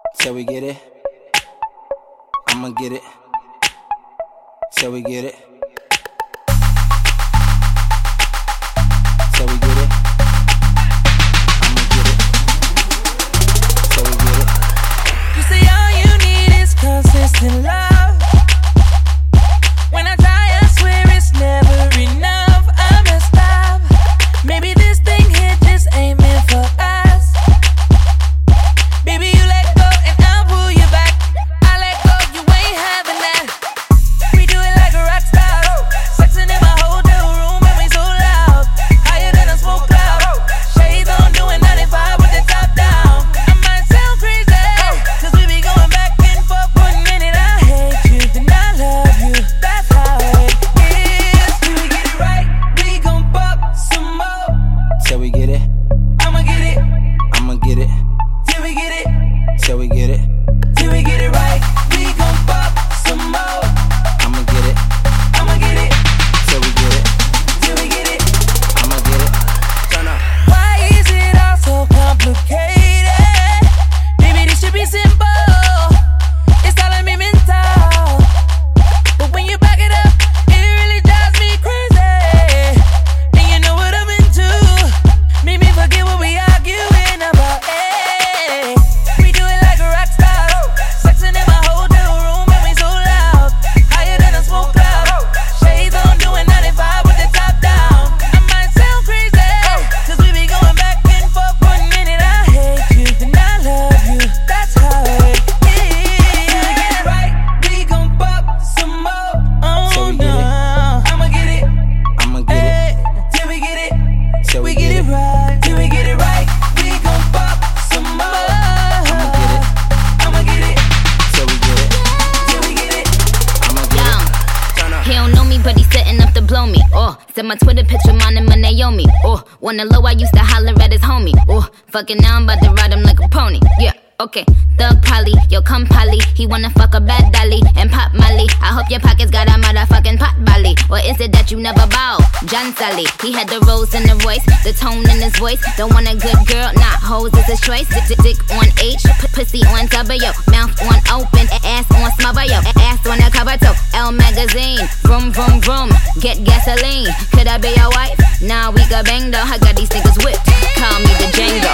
Till we get it, I'ma get it. Till we get it. Till we get it, I'ma get it. Till we get it. You say all you need is consistent love. When I try, I swear it's never enough. I messed up. Maybe this thing here just ain't meant for us. Baby, you let go and I'll pull you back. I let go, you ain't having that. We do it like a rock star. Sexing in my hotel room and we so loud. Higher than a smoke cloud. Shades on, doing 95 with the top down. I might sound crazy, cause we be going back and forth. 1 minute I hate you, then I love you. That's how it is. Till we get it right, we gon' fuck some more. Till we get it, I'ma get it. I'ma get it. Till we get it. Till we get it, Till we get it right, we gon' fuck some more. I'ma get it. I'ma get it. Till we get it, Till we get it. I'ma get it. Turn up. Why is it all so complicated? Baby, this should be simple. It's all a mental. But when you back it up, it really drives me crazy. And you know what I'm into. Make me forget what we arguing about. Hey, we do it like a rock star. Sexing in my hotel room and we so loud. Higher than a smoke cloud. Shades on, doing 95 with the top down. I might sound crazy, cause we be going back and forth. 1 minute I hate you, then I love you. That's how it is. Till we get it right, we gon' fuck some more. Oh Till we get no, it. I'ma get it. I'ma get it. Till we get it. Till We get it right. Till we get it right, we gon' fuck some more. I'ma get it. I'ma get it. Till we get it, Till we get it. I'ma get Young. it. Turn up. He don't know me, but he's setting up to blow me. Oh, said my Twitter picture, mine and my Naomi. Oh, wanna low, I used to holler at his homie. Oh, fucking now I'm about to ride him like a pony. Yeah, okay. Thug Polly, yo come Polly. He wanna fuck a bad dolly and pop Molly. I hope your pockets got a motherfucking pot belly. Or is it that you never bow? John Sally, he had the rose in the voice, the tone in his voice. Don't want a good girl, nah, hoes is his choice. Dick on H, pussy on W, mouth on open, ass on smother, yo, ass on a cover toe. L magazine, vroom vroom vroom, get gasoline. Could I be your wife? Nah, we got bang though. I got these niggas whipped. Call me the Django.